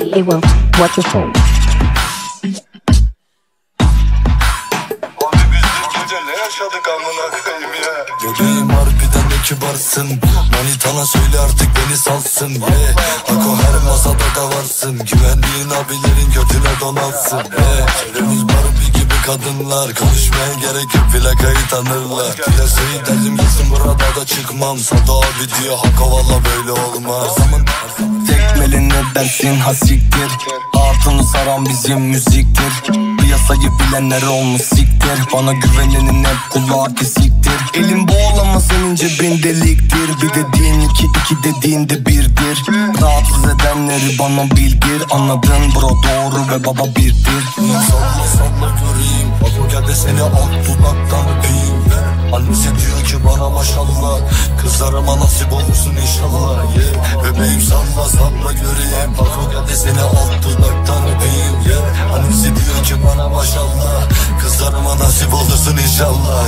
Hey, well, what you say? Bebeğim harbiden ne kibarsın. Manitana söyle artık beni salsın. Ako her masada da varsın. Güvendiğin abilerin götüne donatsın. Çevremiz Barbie gibi kadınlar. Konuşmaya gerek yok, plakayı tanırlar. Piyasayı derdim gitsin, burada da çıkmam. Sada abi diyor Hako, valla böyle olmaz. Tekmeli ne dersin hasiktir. Altını saran bizim müziktir. Piyasayı bilenler olmuş siktir. Bana güvenenin hep kulağı kesiktir. Elim bağlama, senin cebin deliktir. Bir dediğin iki, iki dediğin de birdir. Rahatsız edenleri bana bildir. Anladın bro, doğru ve baba birdir. Salla salla göreyim. Hako gel de seni alt dudaktan öpeyim. Annesi diyor ki bana maşallah. Kızlarıma nasip olursun inşallah. Bebeğim salla salla göreyim. Hako gel de seni alt dudaktan öpeyim. Annesi diyor ki bana maşallah. Kızlarıma nasip olursun inşallah.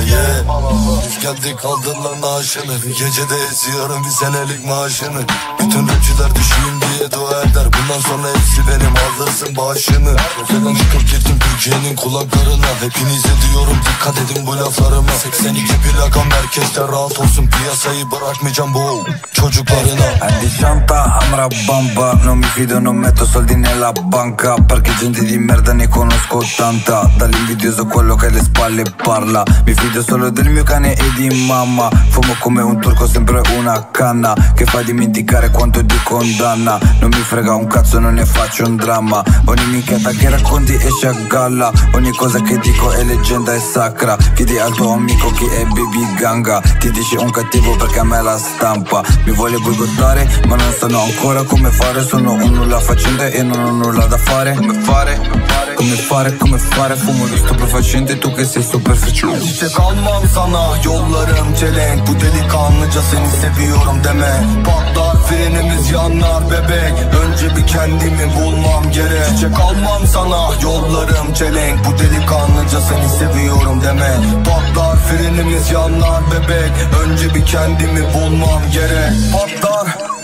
Biz geldik kaldırlar naaşını. Bir gecede eziyorum bir senelik maaşını. Bütün rapçiler düşeyim diye dua eder. Bundan sonra hepsi benim, alırsın bağışını. Roke'den çıkıp gittim Türkiye'nin kulaklarına. Hepinize diyorum dikkat edin bu laflarıma. 82 plakam merkezde rahat olsun. Piyasayı bırakmayacağım bu çocuklarına. Andy Shanta, Amra Bamba. Non mi fido, non metto soldi nella banca. Perché gente di merda ne conosco tanta. Dall'invidioso quello che alle spalle parla. Mi fido solo del mio cane e di mamma. Fumo come un turco, sempre una canna che fa dimenticare quanto di condanna. Non mi frega un cazzo, non ne faccio un dramma. Ogni minchiata che racconti esce a galla. Ogni cosa che dico è leggenda, è sacra. Chiedi al tuo amico chi è Baby Ganga. Ti dice un cattivo perché a me la stampa. Mi vuole boicottare ma non sanno ancora come fare. Sono un nulla facente e non ho nulla da fare. Come fare? Come fare, come fare? Fumo lo stupefacente, tu che sei superficiale. Çiçek almam sana, yollarım çelenk. Bu delikanlıca seni seviyorum deme. Patlar frenimiz yanar bebek. Önce bir kendimi bulmam gerek. Çiçek almam sana, yollarım çelenk. Bu delikanlıca seni seviyorum deme. Patlar frenimiz yanar bebek. Önce bir kendimi bulmam gerek. Patlar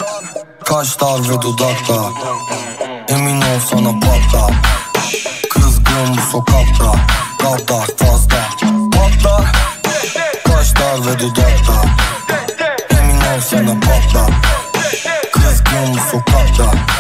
kaşlar ve dudaklar. Emin ol sana patlar. Kızgın bu sokakta, kadar fazla. Patlar kaşlar ve dudaklar. Emin ol sana patlar. Kızgın bu sokakta.